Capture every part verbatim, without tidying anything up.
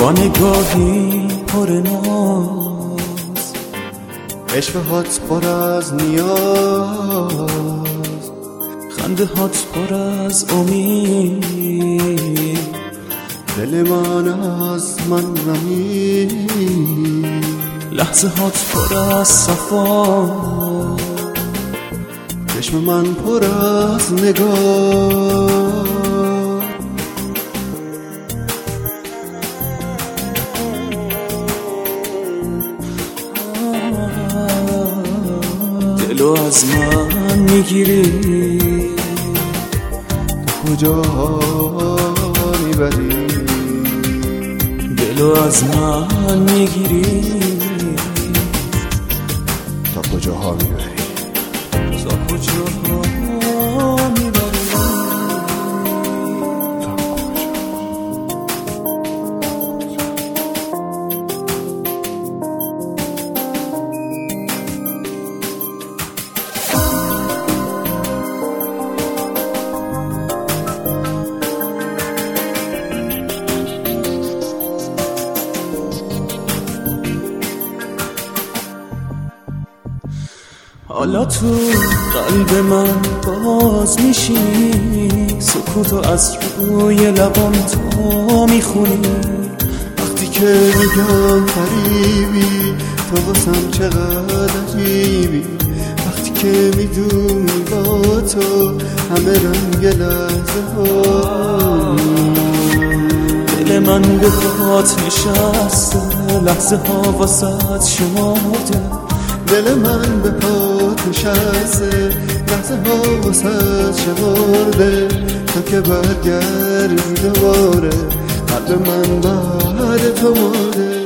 با نگاهی پر ناز، عشق هات پر از نیاز، خنده هات پر از امید، دل من از من نمید، لحظه هات پر از صفا، چشم من پر از نگاه. دلو از من میگیری، کجا میبری؟ دلو از من میگیری، تا کجاها میبری؟ تا کجاها میبری؟ حالا تو قلب من باز میشینی، سکوتو از روی لبام تو میخونی. وقتی که میگم قریبی تو واسم چقدر عجیبی، وقتی که میدونی با تو همه رنگ لحظه ها، دل من به پات نشسته، لحظه ها واسط شمرده، دل من به پات نشسته، لحظه ها واسه شمرده، تا که برگردی دوباره قلب من بعد تو مرده.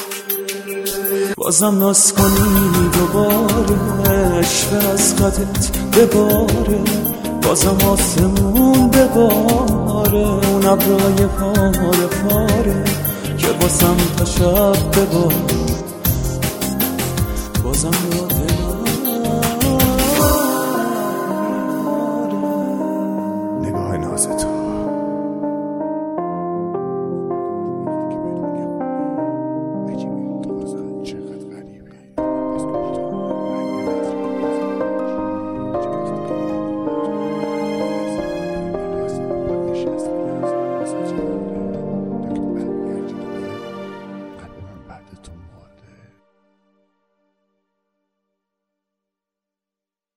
بازم ناز کنی دوباره، عشق از قدت بباره، بازم آسمون بباره، اون ابرای پاره پاره که بازم تا شب بباره، بازم یاد